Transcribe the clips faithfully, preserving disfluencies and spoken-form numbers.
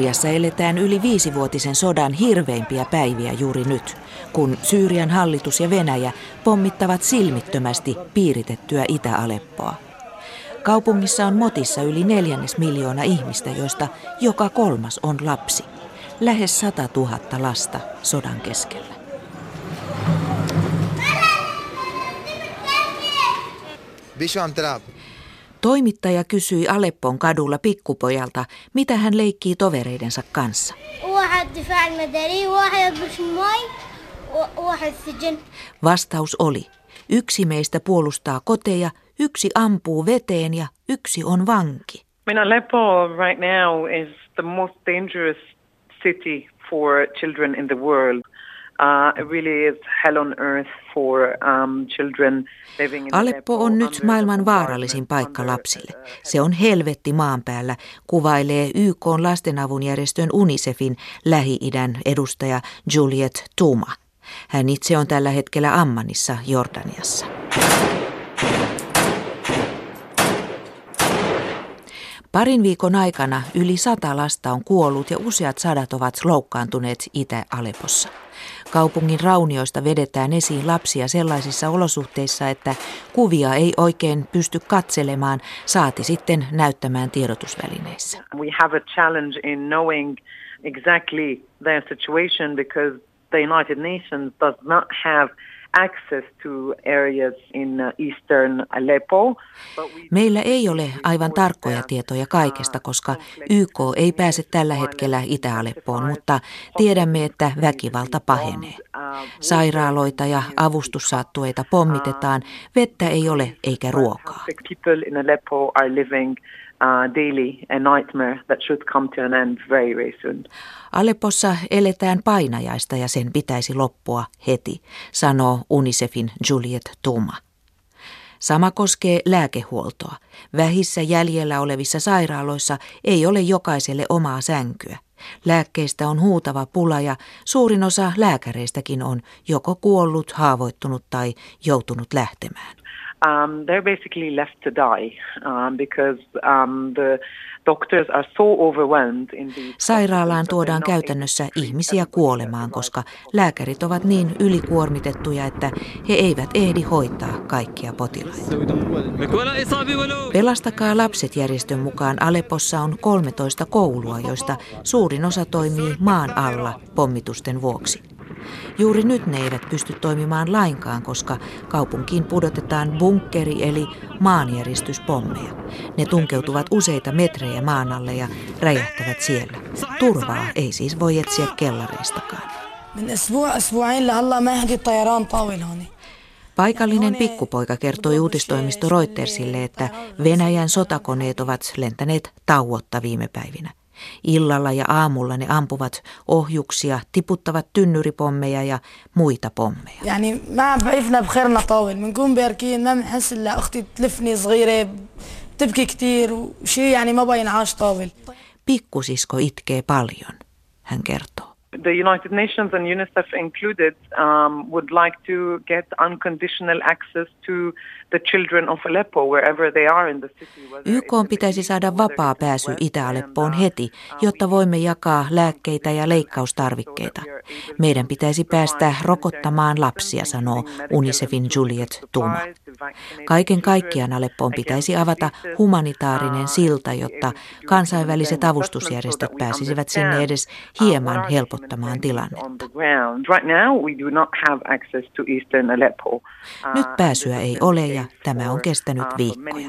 Syyriassa eletään yli viisivuotisen sodan hirveimpiä päiviä juuri nyt, kun Syyrian hallitus ja Venäjä pommittavat silmittömästi piiritettyä Itä-Aleppoa. Kaupungissa on motissa yli neljännes miljoona ihmistä, joista joka kolmas on lapsi. Lähes sata tuhatta lasta sodan keskellä. Toimittaja kysyi Aleppon kadulla pikkupojalta, mitä hän leikkii tovereidensa kanssa. Vastaus oli, yksi meistä puolustaa koteja, yksi ampuu veteen ja yksi on vanki. I mean, Aleppo right now is the most dangerous city for children in the world. Uh, it really is hell on earth for um, children living in Aleppo on nyt maailman vaarallisin paikka lapsille. Se on helvetti maan päällä, kuvailee Y K:n lastenavunjärjestön UNICEFin Lähi-idän edustaja Juliet Touma. Hän itse on tällä hetkellä Ammanissa, Jordaniassa. Parin viikon aikana yli sata lasta on kuollut ja useat sadat ovat loukkaantuneet Itä-Aleppossa. Kaupungin raunioista vedetään esiin lapsia sellaisissa olosuhteissa, että kuvia ei oikein pysty katselemaan, saati sitten näyttämään tiedotusvälineissä. We have a challenge in knowing exactly their situation because the United Nations does not have access to areas in eastern Aleppo. Meillä ei ole aivan tarkkoja tietoja kaikesta, koska Y K ei pääse tällä hetkellä Itä-Aleppoon, mutta tiedämme, että väkivalta pahenee. Sairaaloita ja avustussaattueita pommitetaan, vettä ei ole eikä ruokaa. Aleppossa eletään painajaista ja sen pitäisi loppua heti, sanoo UNICEFin Juliet Touma. Sama koskee lääkehuoltoa. Vähissä jäljellä olevissa sairaaloissa ei ole jokaiselle omaa sänkyä. Lääkkeistä on huutava pula ja suurin osa lääkäreistäkin on joko kuollut, haavoittunut tai joutunut lähtemään. Um, they're basically left to die um, because um, the doctors are so overwhelmed in these. Sairaalaan tuodaan käytännössä ihmisiä kuolemaan, koska lääkärit ovat niin ylikuormitettuja, että he eivät ehdi hoitaa kaikkia potilaita. Pelastakaa lapset -järjestön mukaan Aleppossa on kolmetoista koulua, joista suurin osa toimii maan alla pommitusten vuoksi. Juuri nyt ne eivät pysty toimimaan lainkaan, koska kaupunkiin pudotetaan bunkkeri eli maanjäristyspommeja. Ne tunkeutuvat useita metrejä maan alle ja räjähtävät siellä. Turvaa ei siis voi etsiä kellareistakaan. Paikallinen pikkupoika kertoi uutistoimisto Reutersille, että Venäjän sotakoneet ovat lentäneet tauotta viime päivinä. Illalla ja aamulla ne ampuvat ohjuksia, tiputtavat tynnyripommeja ja muita pommeja. Pikkusisko itkee paljon, hän kertoo. The United Nations and UNICEF included um, would like to get unconditional access to the children of Aleppo wherever they are in the city. Y K:n pitäisi saada vapaa pääsy Itä-Aleppoon heti, jotta voimme jakaa lääkkeitä ja leikkaustarvikkeita. Meidän pitäisi päästä rokottamaan lapsia, sanoo UNICEFin Juliet Touma. Kaiken kaikkiaan Aleppoon pitäisi avata humanitaarinen silta, jotta kansainväliset avustusjärjestöt pääsisivät sinne edes hieman helpottamaan tilannetta. Nyt pääsyä ei ole ja tämä on kestänyt viikkoja.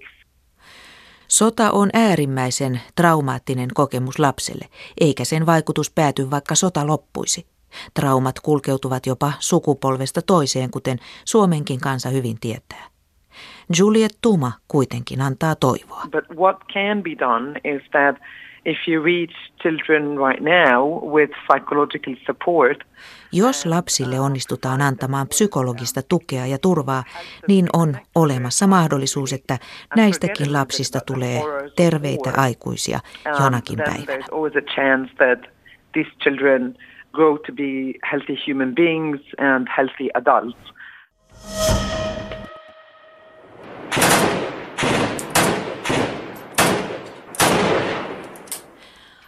Sota on äärimmäisen traumaattinen kokemus lapselle, eikä sen vaikutus pääty, vaikka sota loppuisi. Traumat kulkeutuvat jopa sukupolvesta toiseen, kuten Suomenkin kansa hyvin tietää. Juliet Touma kuitenkin antaa toivoa. But what can be done is that if you reach children right now with psychological support, jos lapsille onnistutaan antamaan psykologista tukea ja turvaa, niin on olemassa mahdollisuus, että näistäkin lapsista tulee terveitä aikuisia jonakin päivänä. These children grow to be healthy human beings and healthy adults.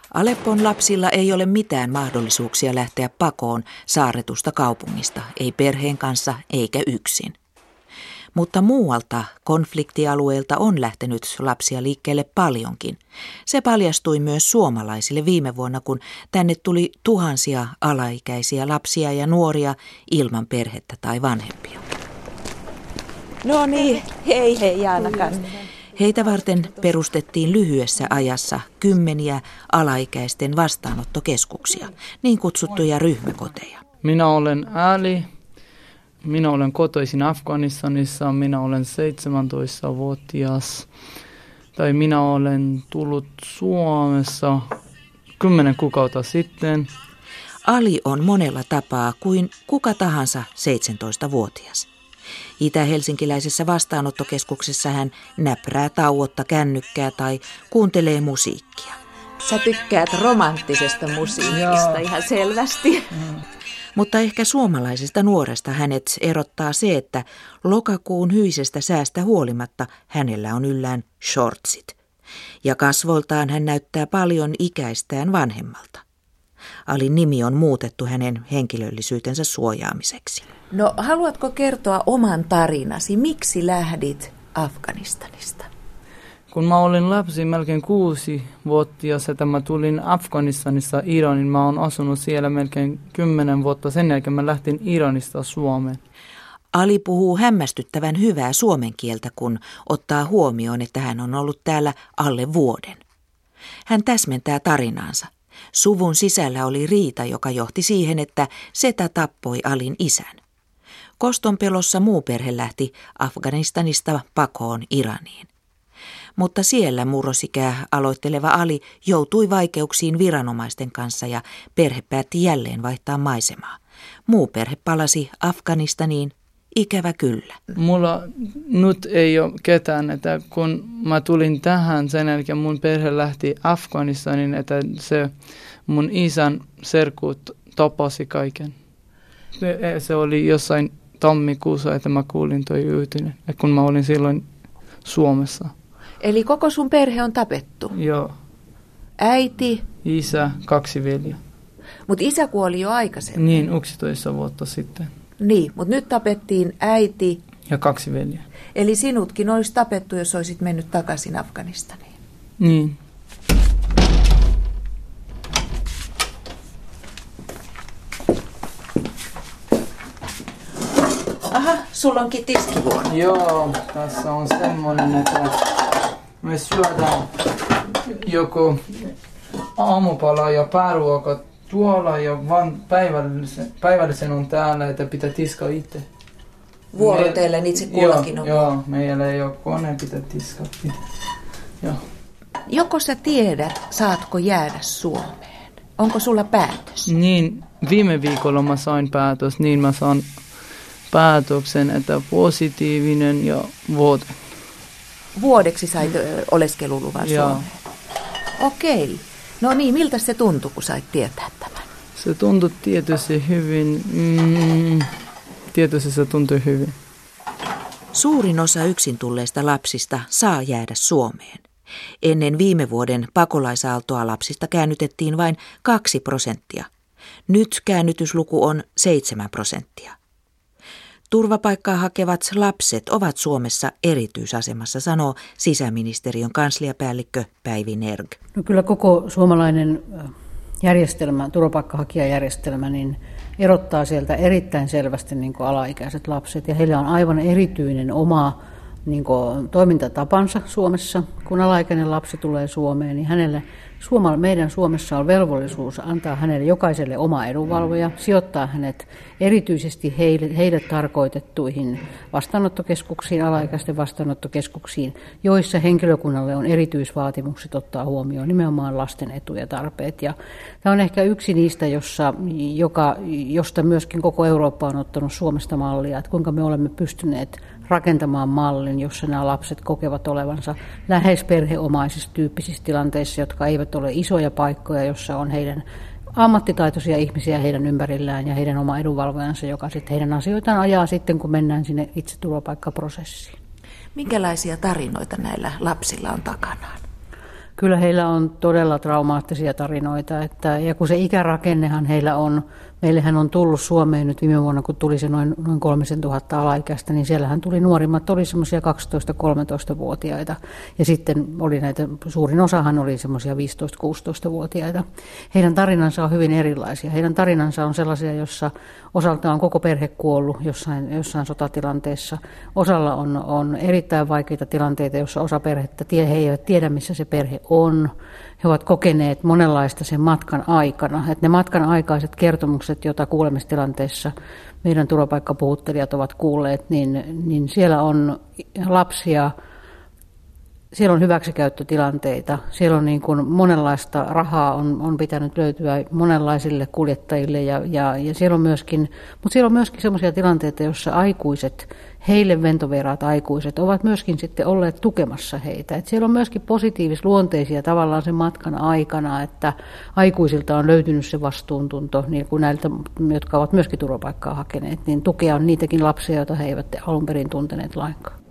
Aleppon lapsilla ei ole mitään mahdollisuuksia lähteä pakoon saarretusta kaupungista, ei perheen kanssa eikä yksin. Mutta muualta konfliktialueelta on lähtenyt lapsia liikkeelle paljonkin. Se paljastui myös suomalaisille viime vuonna, kun tänne tuli tuhansia alaikäisiä lapsia ja nuoria ilman perhettä tai vanhempia. No niin, hei hei Jaanakan. Heitä varten perustettiin lyhyessä ajassa kymmeniä alaikäisten vastaanottokeskuksia, niin kutsuttuja ryhmäkoteja. Minä olen Ali. Minä olen kotoisin Afganistanissa, minä olen seitsemäntoistavuotias, tai minä olen tullut Suomessa kymmenen kuukautta sitten. Ali on monella tapaa kuin kuka tahansa seitsemäntoistavuotias. Itä-helsinkiläisessä vastaanottokeskuksessa hän näprää tauotta kännykkää tai kuuntelee musiikkia. Sä tykkäät romanttisesta musiikista ihan selvästi. Mm. Mutta ehkä suomalaisesta nuoresta hänet erottaa se, että lokakuun hyisestä säästä huolimatta hänellä on yllään shortsit. Ja kasvoltaan hän näyttää paljon ikäistään vanhemmalta. Alin nimi on muutettu hänen henkilöllisyytensä suojaamiseksi. No, haluatko kertoa oman tarinasi? Miksi lähdit Afganistanista? Kun mä olin lapsi melkein kuusi vuotias, että mä tulin Afganistanista Iranin, mä oon asunut siellä melkein kymmenen vuotta. Sen jälkeen mä lähtin Iranista Suomeen. Ali puhuu hämmästyttävän hyvää suomen kieltä, kun ottaa huomioon, että hän on ollut täällä alle vuoden. Hän täsmentää tarinaansa. Suvun sisällä oli riita, joka johti siihen, että setä tappoi Alin isän. Koston pelossa muu perhe lähti Afganistanista pakoon Iraniin. Mutta siellä murrosikää aloitteleva Ali joutui vaikeuksiin viranomaisten kanssa ja perhe päätti jälleen vaihtaa maisemaa. Muu perhe palasi Afganistaniin, ikävä kyllä. Mulla nyt ei ole ketään, että kun mä tulin tähän, sen jälkeen mun perhe lähti Afganistaniin, että se mun isän serkut tapasi kaiken. Se oli jossain tammikuussa, että mä kuulin toi uutinen, kun mä olin silloin Suomessa. Eli koko sun perhe on tapettu? Joo. Äiti? Isä, kaksi veljeä. Mutta isä kuoli jo aikaisemmin? Niin, yksitoista vuotta sitten. Niin, mutta nyt tapettiin äiti? Ja kaksi veljeä. Eli sinutkin olisi tapettu, jos olisit mennyt takaisin Afganistaniin? Niin. Aha, sulla onkin tiskivuoro. Joo, tässä on semmoinen, että me syödään joko aamupala ja pääruoka tuolla ja vaan päivällisen, päivällisen on täällä, että pitää tiskaa itse. Vuorotellen itse kullakin on. Joo, meillä ei ole kone, pitää tiskaa itse. Joo. Joko sä tiedät, saatko jäädä Suomeen? Onko sulla päätös? Niin, viime viikolla mä sain päätös, niin mä saan päätöksen, että positiivinen ja vuoden. Vuodeksi sait oleskeluluvan Suomeen? Okei. No niin, miltä se tuntui, kun sait tietää tämän? Se tuntui tietysti hyvin. Mm, tietysti se tuntui hyvin. Suurin osa yksin tulleista lapsista saa jäädä Suomeen. Ennen viime vuoden pakolaisaaltoa lapsista käännytettiin vain kaksi prosenttia. Nyt käännytysluku on seitsemän prosenttia. Turvapaikkaa hakevat lapset ovat Suomessa erityisasemassa, sanoo sisäministeriön kansliapäällikkö Päivi Nerg. No kyllä koko suomalainen järjestelmä, turvapaikkahakijajärjestelmä, niin erottaa sieltä erittäin selvästi niin kuin alaikäiset lapset. Ja heillä on aivan erityinen oma niin kuin toimintatapansa Suomessa. Kun alaikäinen lapsi tulee Suomeen, niin hänelle Suomalla, meidän Suomessa on velvollisuus antaa hänelle jokaiselle oma edunvalvoja, sijoittaa hänet erityisesti heille, heille tarkoitettuihin vastaanottokeskuksiin, alaikäisten vastaanottokeskuksiin, joissa henkilökunnalle on erityisvaatimukset ottaa huomioon nimenomaan lasten etu ja tarpeet. Ja tämä on ehkä yksi niistä, jossa, joka, josta myöskin koko Eurooppa on ottanut Suomesta mallia, että kuinka me olemme pystyneet rakentamaan mallin, jossa nämä lapset kokevat olevansa lähes perheomaisissa tyyppisissä tilanteissa, jotka eivät ole isoja paikkoja, jossa on heidän ammattitaitoisia ihmisiä heidän ympärillään ja heidän oma edunvalvojansa, joka sitten heidän asioitaan ajaa sitten, kun mennään sinne itse turvapaikkaprosessiin. Minkälaisia tarinoita näillä lapsilla on takanaan? Kyllä heillä on todella traumaattisia tarinoita, että, ja kun se ikärakennehan heillä on, meillähän on tullut Suomeen nyt viime vuonna, kun tuli se noin, noin kolmisen tuhatta alaikäistä, niin siellähän tuli nuorimmat, oli semmoisia kaksitoista-kolmetoista-vuotiaita, ja sitten oli näitä, suurin osahan oli semmoisia viisitoista-kuusitoista-vuotiaita. Heidän tarinansa on hyvin erilaisia. Heidän tarinansa on sellaisia, jossa osalta on koko perhe kuollut jossain, jossain sotatilanteessa. Osalla on, on erittäin vaikeita tilanteita, jossa osa perhettä, he eivät tiedä, missä se perhe on. He ovat kokeneet monenlaista sen matkan aikana. Että ne matkan aikaiset kertomukset, joita kuulemistilanteessa meidän turvapaikkapuhuttelijat ovat kuulleet, niin, niin siellä on lapsia, siellä on hyväksikäyttötilanteita, siellä on niin kuin monenlaista rahaa on, on pitänyt löytyä monenlaisille kuljettajille ja, ja, ja siellä on myöskin, mutta siellä on myöskin sellaisia tilanteita, joissa aikuiset, heille ventoveraat aikuiset ovat myöskin sitten olleet tukemassa heitä. Et siellä on myöskin positiivisluonteisia tavallaan sen matkan aikana, että aikuisilta on löytynyt se vastuuntunto, niin kuin näiltä, jotka ovat myöskin turvapaikkaa hakeneet, niin tukea on niitäkin lapsia, joita he eivät alun perin tunteneet lainkaan.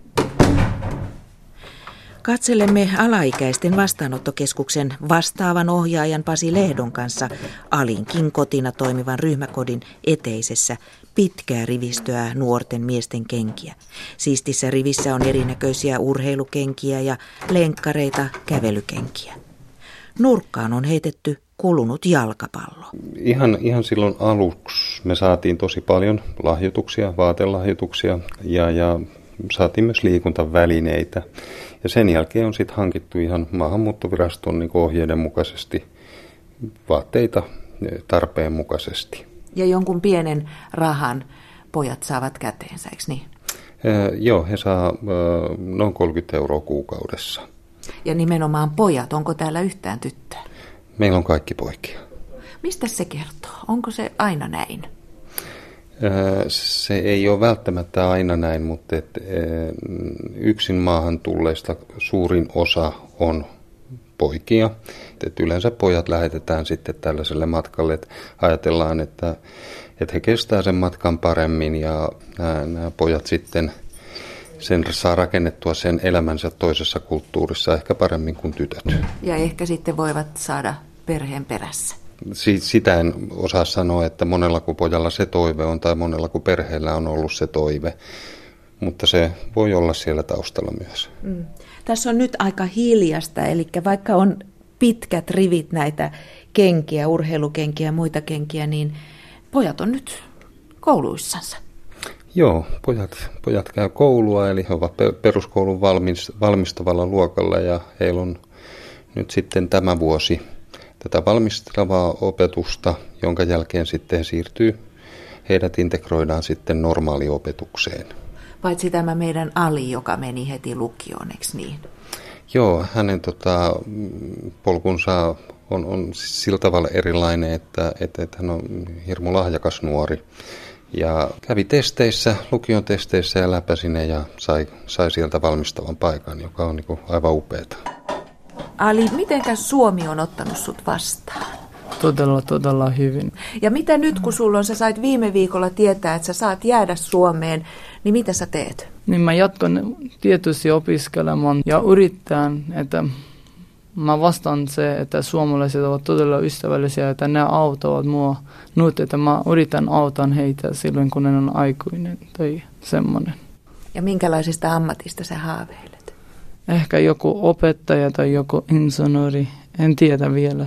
Katselemme alaikäisten vastaanottokeskuksen vastaavan ohjaajan Pasi Lehdon kanssa Alinkin kotina toimivan ryhmäkodin eteisessä pitkää rivistöä nuorten miesten kenkiä. Siistissä rivissä on erinäköisiä urheilukenkiä ja lenkkareita, kävelykenkiä. Nurkkaan on heitetty kulunut jalkapallo. Ihan, ihan silloin aluksi me saatiin tosi paljon lahjoituksia, vaatelahjoituksia ja, ja saatiin myös liikuntavälineitä. Ja sen jälkeen on sitten hankittu ihan maahanmuuttoviraston niin kuin ohjeiden mukaisesti vaatteita tarpeen mukaisesti. Ja jonkun pienen rahan pojat saavat käteensä, eikö niin? Ee, joo, he saa ö, noin kolmekymmentä euroa kuukaudessa. Ja nimenomaan pojat, onko täällä yhtään tyttöä? Meillä on kaikki poikia. Mistä se kertoo? Onko se aina näin? Se ei ole välttämättä aina näin, mutta et, yksin maahan tulleista suurin osa on poikia. Et yleensä pojat lähetetään sitten tällaiselle matkalle, että ajatellaan, että, että he kestää sen matkan paremmin ja nämä, nämä pojat sitten sen saa rakennettua sen elämänsä toisessa kulttuurissa ehkä paremmin kuin tytöt. Ja ehkä sitten voivat saada perheen perässä. Sitä en osaa sanoa, että monella kuin pojalla se toive on tai monella kuin perheellä on ollut se toive, mutta se voi olla siellä taustalla myös. Mm. Tässä on nyt aika hiljasta, eli vaikka on pitkät rivit näitä kenkiä, urheilukenkiä ja muita kenkiä, niin pojat on nyt kouluissansa. Joo, pojat, pojat käy koulua, eli he ovat peruskoulun valmis, valmistavalla luokalla ja heillä on nyt sitten tämä vuosi tätä valmistavaa opetusta, jonka jälkeen sitten siirtyy, heidät integroidaan sitten normaaliopetukseen. Paitsi tämä meidän Ali, joka meni heti lukioon, eikö niin? Joo, hänen tota, polkunsa on, on sillä tavalla erilainen, että, että, että hän on hirmu lahjakas nuori. Ja kävi testeissä, lukion testeissä ja läpäsi ne ja sai, sai sieltä valmistavan paikan, joka on niin kuin aivan upeata. Ali, mitenkäs Suomi on ottanut sut vastaan? Todella, todella hyvin. Ja mitä nyt, kun sulla on, sä sait viime viikolla tietää, että sä saat jäädä Suomeen, niin mitä sä teet? Niin mä jatkan tietysti opiskelemaan ja yritän, että mä vastaan se, että suomalaiset ovat todella ystävällisiä, että ne auttavat mua nyt, että mä yritän auttaa heitä silloin, kun ne on aikuinen tai semmoinen. Ja minkälaisesta ammatista sä haaveilet? Ehkä joku opettaja tai joku insinööri, en tiedä vielä.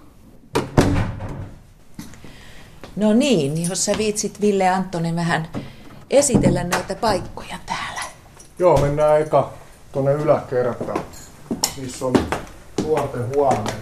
No niin, jos sä viitsit Ville Anttonen vähän esitellä näitä paikkoja täällä. Joo, mennään eka tuonne yläkertaan, missä on nuorten huoneet.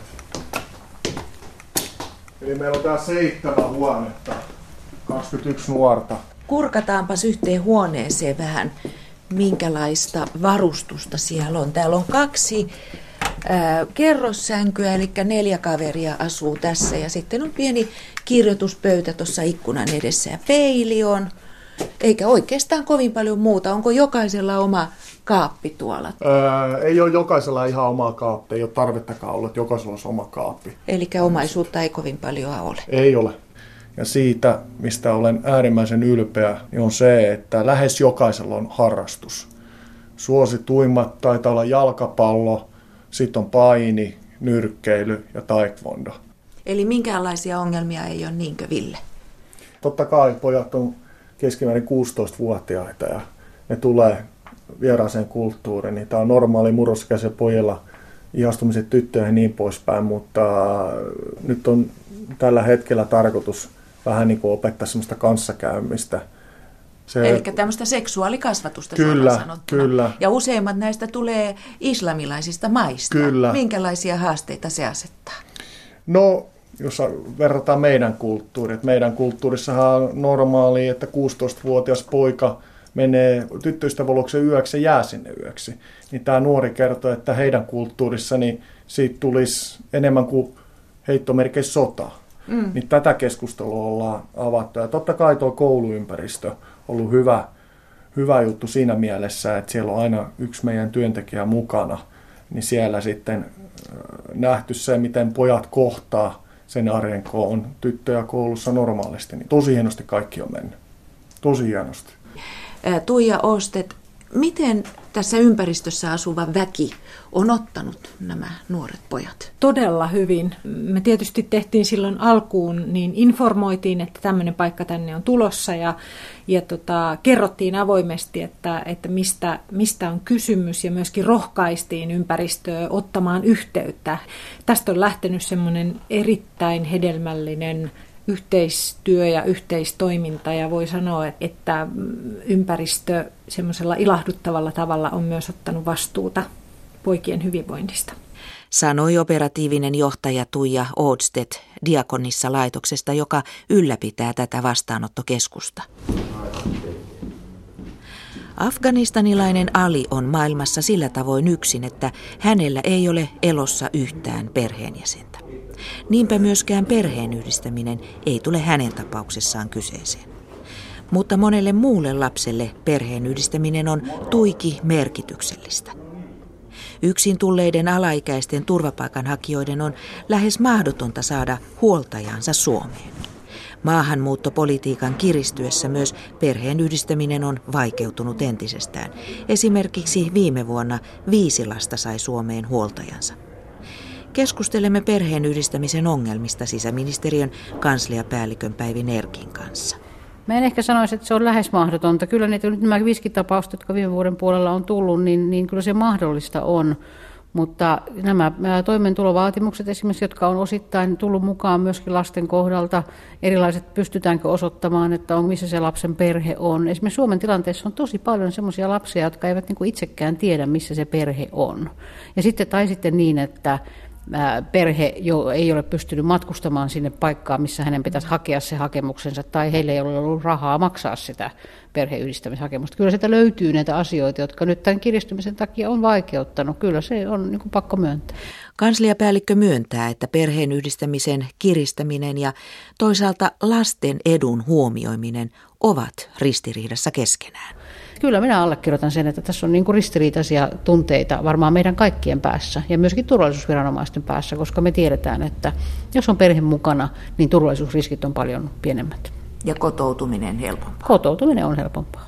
Eli meillä on tää seitsemän huonetta, kaksikymmentäyksi nuorta. Kurkataanpas yhteen huoneeseen vähän, minkälaista varustusta siellä on. Täällä on kaksi ää, kerrossänkyä, eli neljä kaveria asuu tässä. Ja sitten on pieni kirjoituspöytä tuossa ikkunan edessä ja peili on. Eikä oikeastaan kovin paljon muuta. Onko jokaisella oma kaappi tuolla? Öö, ei ole jokaisella ihan omaa kaappia. Ei ole tarvettakaan olla, että jokaisella olisi oma kaappi. Eli omaisuutta ei kovin paljon ole? Ei ole. Ja siitä, mistä olen äärimmäisen ylpeä, niin on se, että lähes jokaisella on harrastus. Suosituimmat taitaa olla jalkapallo, sitten on paini, nyrkkeily ja taekwondo. Eli minkäänlaisia ongelmia ei ole, niinkö Ville? Totta kai pojat on keskimäärin kuusitoistavuotiaita ja ne tulee vieraaseen kulttuuriin. Niin tämä on normaali murrosikäisen pojilla ihastumiset tyttöihin ja niin poispäin, mutta nyt on tällä hetkellä tarkoitus vähän niin kuin opettaa semmoista kanssakäymistä. Se, eli tämmöistä seksuaalikasvatusta kyllä, sanottuna. Kyllä. Ja useimmat näistä tulee islamilaisista maista. Kyllä. Minkälaisia haasteita se asettaa? No, jos verrataan meidän kulttuuriin. Meidän kulttuurissahan on normaali, että kuusitoistavuotias poika menee tyttöystäväluoksen yöksi ja jää sinne yöksi. Niin tämä nuori kertoo, että heidän kulttuurissa niin siitä tulisi enemmän kuin heittomerkeissä sota. Mm. Niin tätä keskustelua ollaan avattu. Ja totta kai tuo kouluympäristö on ollut hyvä, hyvä juttu siinä mielessä, että siellä on aina yksi meidän työntekijä mukana. Niin siellä sitten nähty se, miten pojat kohtaa sen arjen, kun on tyttöjä koulussa normaalisti. Niin tosi hienosti kaikki on mennyt. Tosi hienosti. Tuija Åstedt, miten tässä ympäristössä asuva väki on ottanut nämä nuoret pojat? Todella hyvin. Me tietysti tehtiin silloin alkuun, niin informoitiin, että tämmöinen paikka tänne on tulossa ja, ja tota, kerrottiin avoimesti, että, että mistä, mistä on kysymys ja myöskin rohkaistiin ympäristöä ottamaan yhteyttä. Tästä on lähtenyt semmoinen erittäin hedelmällinen yhteistyö ja yhteistoiminta ja voi sanoa, että ympäristö semmoisella ilahduttavalla tavalla on myös ottanut vastuuta poikien hyvinvoinnista. Sanoi operatiivinen johtaja Tuija Åstedt Diakonissa laitoksesta, joka ylläpitää tätä vastaanottokeskusta. Afganistanilainen Ali on maailmassa sillä tavoin yksin, että hänellä ei ole elossa yhtään perheenjäsentä. Niinpä myöskään perheenyhdistäminen ei tule hänen tapauksessaan kyseeseen. Mutta monelle muulle lapselle perheenyhdistäminen on tuiki merkityksellistä. Yksin tulleiden alaikäisten turvapaikanhakijoiden on lähes mahdotonta saada huoltajansa Suomeen. Maahanmuuttopolitiikan kiristyessä myös perheenyhdistäminen on vaikeutunut entisestään. Esimerkiksi viime vuonna viisi lasta sai Suomeen huoltajansa. Keskustelemme perheenyhdistämisen ongelmista sisäministeriön kansliapäällikön Päivi Nerkin kanssa. Mä en ehkä sanoisi, että se on lähes mahdotonta. Kyllä niitä nyt nämä viisi tapausta, jotka viime vuoden puolella on tullut, niin, niin kyllä se mahdollista on. Mutta nämä toimeentulovaatimukset esimerkiksi, jotka on osittain tullut mukaan myöskin lasten kohdalta, erilaiset pystytäänkö osoittamaan, että on, missä se lapsen perhe on. Esimerkiksi Suomen tilanteessa on tosi paljon sellaisia lapsia, jotka eivät niin kuin itsekään tiedä, missä se perhe on. Ja sitten, tai sitten niin, että perhe jo ei ole pystynyt matkustamaan sinne paikkaan, missä hänen pitäisi hakea se hakemuksensa, tai heillä ei ole ollut rahaa maksaa sitä perheyhdistämishakemusta. Kyllä sieltä löytyy näitä asioita, jotka nyt tämän kiristymisen takia on vaikeuttanut. Kyllä se on niin kuin pakko myöntää. Kansliapäällikkö myöntää, että perheenyhdistämisen kiristäminen ja toisaalta lasten edun huomioiminen ovat ristiriidassa keskenään. Kyllä minä allekirjoitan sen, että tässä on niin kuin ristiriitaisia tunteita varmaan meidän kaikkien päässä ja myöskin turvallisuusviranomaisten päässä, koska me tiedetään, että jos on perhe mukana, niin turvallisuusriskit on paljon pienemmät. Ja kotoutuminen helpompaa. Kotoutuminen on helpompaa.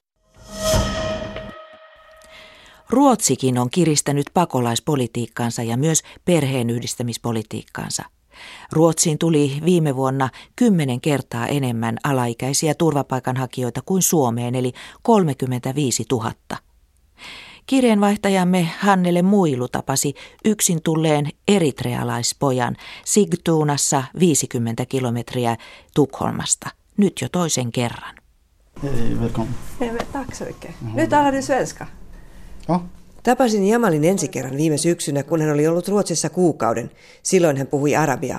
Ruotsikin on kiristänyt pakolaispolitiikkaansa ja myös perheenyhdistämispolitiikkaansa. Ruotsiin tuli viime vuonna kymmenen kertaa enemmän alaikäisiä turvapaikanhakijoita kuin Suomeen, eli kolmekymmentäviisituhatta. Kirjeenvaihtajamme Hannele Muilu tapasi yksin tulleen eritrealaispojan Sigtunassa viisikymmentä kilometriä Tukholmasta, nyt jo toisen kerran. Hei, välkommen. Hei, tack så mycket. Nu talar du svenska. Ja. Tapasin Jamalin ensi kerran viime syksynä, kun hän oli ollut Ruotsissa kuukauden. Silloin hän puhui arabiaa.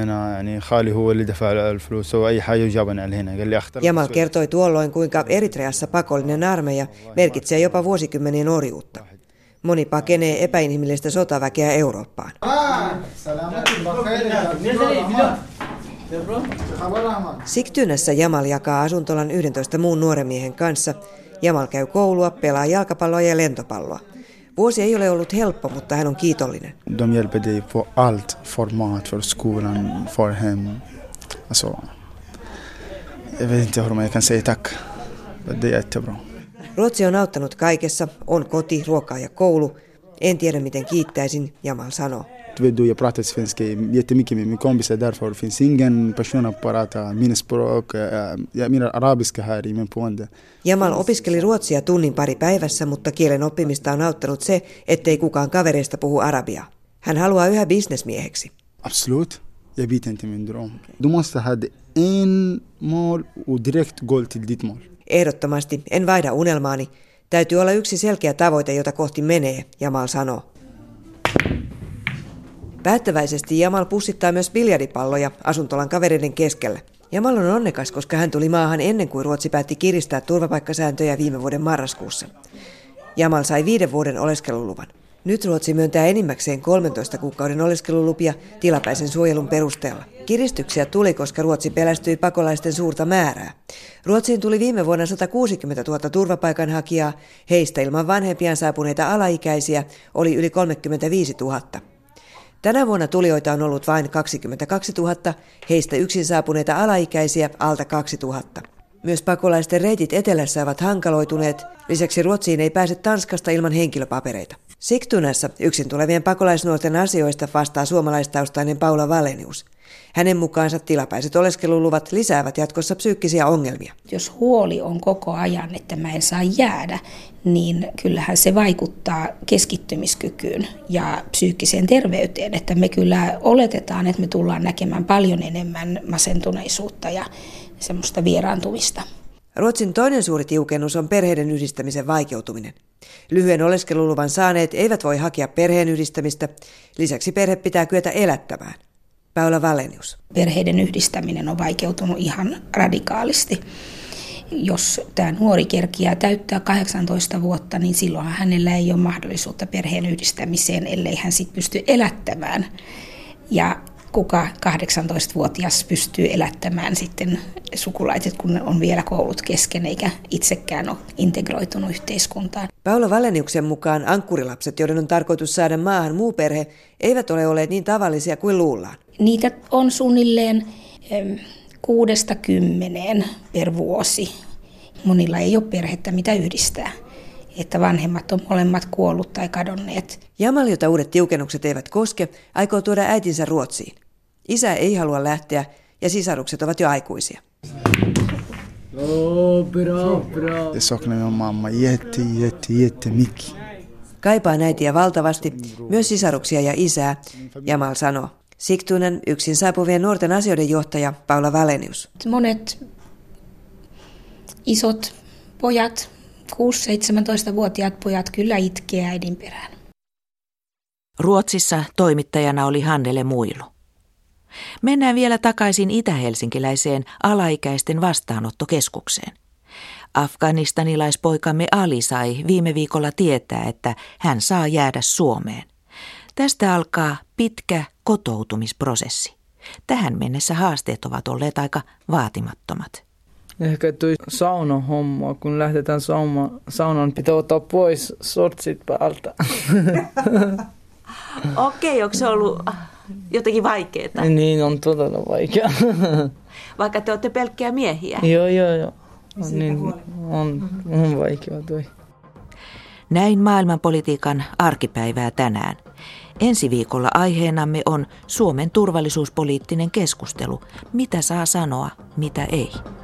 Jamal kertoi tuolloin, kuinka Eritreassa pakollinen armeija merkitsee jopa vuosikymmenien orjuutta. Moni pakenee epäinhimillistä sotaväkeä Eurooppaan. Sigtunassa Jamal jakaa asuntolan yhdentoista muun nuoren miehen kanssa. Jamal käy koulua, pelaa jalkapalloa ja lentopalloa. Vuosi ei ole ollut helppo, mutta hän on kiitollinen. De hjälper dig på allt format för skolan, för hem. Alltså, jag vet inte hur man kan säga tack. Det är jättebra. Ruotsi on auttanut kaikessa. On koti, ruokaa ja koulu. En tiedä, miten kiittäisin, Jamal sanoo. vet du, jag pratar svenska jättemycket med min kompisar därför. Det finns ingen person att prata mina språk. Jag menar arabiska här i min boende. Jamal opiskeli ruotsia tunnin pari päivässä, mutta kielen oppimista on auttanut se, ettei kukaan kavereista puhu arabiaa. Hän haluaa yhä bisnesmieheksi. Absolut. Jag vet inte min dröm. Du måste ha en mål och direkt gå till ditt mål. Ehdottomasti en vaihda unelmaani. Täytyy olla yksi selkeä tavoite, jota kohti menee, Jamal sanoo. Päättäväisesti Jamal pussittaa myös biljardipalloja asuntolan kavereiden keskellä. Jamal on onnekas, koska hän tuli maahan ennen kuin Ruotsi päätti kiristää turvapaikkasääntöjä viime vuoden marraskuussa. Jamal sai viiden vuoden oleskeluluvan. Nyt Ruotsi myöntää enimmäkseen kolmentoista kuukauden oleskelulupia tilapäisen suojelun perusteella. Kiristyksiä tuli, koska Ruotsi pelästyi pakolaisten suurta määrää. Ruotsiin tuli viime vuonna sata kuusikymmentätuhatta turvapaikanhakijaa, heistä ilman vanhempiaan saapuneita alaikäisiä oli yli kolmekymmentäviisituhatta. Tänä vuonna tulijoita on ollut vain kaksikymmentäkaksituhatta, heistä yksin saapuneita alaikäisiä alta kaksituhatta. Myös pakolaisten reitit etelässä ovat hankaloituneet, lisäksi Ruotsiin ei pääse Tanskasta ilman henkilöpapereita. Sigtunassa yksin tulevien pakolaisnuorten asioista vastaa suomalaistaustainen Paula Wallenius. Hänen mukaansa tilapäiset oleskeluluvat lisäävät jatkossa psyykkisiä ongelmia. Jos huoli on koko ajan, että mä en saa jäädä, niin kyllähän se vaikuttaa keskittymiskykyyn ja psyykkiseen terveyteen. Että me kyllä oletetaan, että me tullaan näkemään paljon enemmän masentuneisuutta ja semmoista vieraantumista. Ruotsin toinen suuri tiukennus on perheiden yhdistämisen vaikeutuminen. Lyhyen oleskeluluvan saaneet eivät voi hakea perheen yhdistämistä. Lisäksi perhe pitää kyetä elättämään. Paula Wallenius. Perheiden yhdistäminen on vaikeutunut ihan radikaalisti. Jos tämä nuori kerkiää täyttää kahdeksantoista vuotta, niin silloinhan hänellä ei ole mahdollisuutta perheen yhdistämiseen, ellei hän sit pysty elättämään. Ja kuka kahdeksantoistavuotias pystyy elättämään sitten sukulaiset, kun on vielä koulut kesken eikä itsekään ole integroitunut yhteiskuntaan. Paula Walleniuksen mukaan ankkurilapset, joiden on tarkoitus saada maahan muu perhe, eivät ole olleet niin tavallisia kuin luullaan. Niitä on suunnilleen kuudesta kymmeneen per vuosi. Monilla ei ole perhettä, mitä yhdistää. Että vanhemmat on molemmat kuollut tai kadonneet. Jamal, jota uudet tiukennukset eivät koske, aikoo tuoda äitinsä Ruotsiin. Isä ei halua lähteä ja sisarukset ovat jo aikuisia. Jag saknar min mamma jätte, jätte, jättemycket. Kaipaan äitiä valtavasti, myös sisaruksia ja isää, Jamal sanoo. Sigtunan yksin saapuvien nuorten asioiden johtaja Paula Wallenius. Monet isot pojat, kuusi-seitsemäntoistavuotiaat pojat kyllä itkee äidin perään. Ruotsissa toimittajana oli Hannele Muilu. Mennään vielä takaisin itä-helsinkiläiseen alaikäisten vastaanottokeskukseen. Afganistanilaispoikamme Ali sai viime viikolla tietää, että hän saa jäädä Suomeen. Tästä alkaa pitkä kotoutumisprosessi. Tähän mennessä haasteet ovat olleet aika vaatimattomat. Ehkä tuo saunahomma, kun lähdetään sauma, saunan, pitää ottaa pois sortsit päältä. Okei, onko se ollut jotenkin vaikeaa? Niin, on todella vaikea. Vaikka te olette pelkkiä miehiä? Joo, joo, joo. Niin, on, on vaikea toi. Näin maailmanpolitiikan arkipäivää tänään. Ensi viikolla aiheenamme on Suomen turvallisuuspoliittinen keskustelu. Mitä saa sanoa, mitä ei.